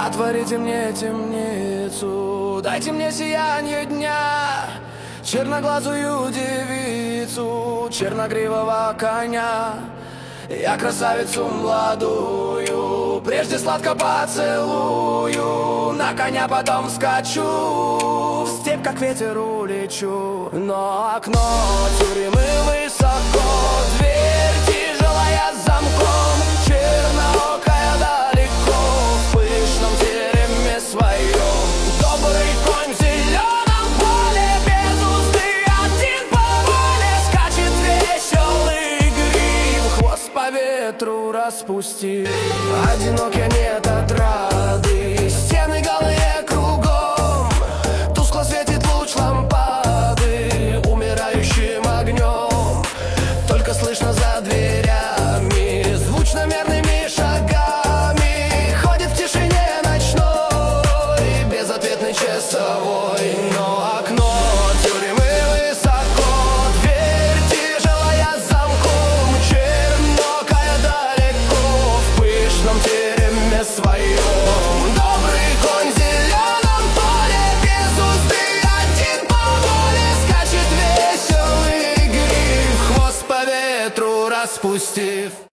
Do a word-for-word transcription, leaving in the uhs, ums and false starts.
Отворите мне темницу, дайте мне сияние дня, черноглазую девицу, черногривого коня. Я красавицу молодую прежде сладко поцелую, на коня потом скачу, в степь как ветер улечу. Но окно тюрьмы высоко, дверь тяжелая с замком, черноокая далеко, в пышном тереме своем. Добрый конь в зеленом поле, без узды один по воле, скачет веселый грив, хвост по ветру распустив. Одинок я нет отрады, стены голые кругом, тускло светит луч лампады умирающим огнем. Только слышно за дверями звучно мерными шагами ходит в тишине ночной безответный часовой. Но окно тюрьмы высоко, дверь тяжелая с замком, чернокая далеко, в пышном тереме своем. Добрый конь в зеленом поле, без узды один по воле, скачет веселый гриф, хвост по ветру распустив.